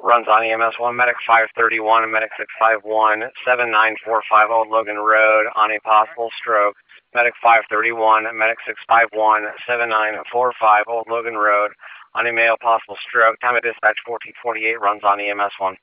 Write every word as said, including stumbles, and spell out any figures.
runs on E M S one, Medic five thirty-one and Medic six five one, seven nine four five Old Logan Road on a possible stroke. Medic five thirty-one, Medic six five one, seven nine four five Old Logan Road on a male possible stroke. Time of dispatch fourteen forty-eight, runs on E M S one.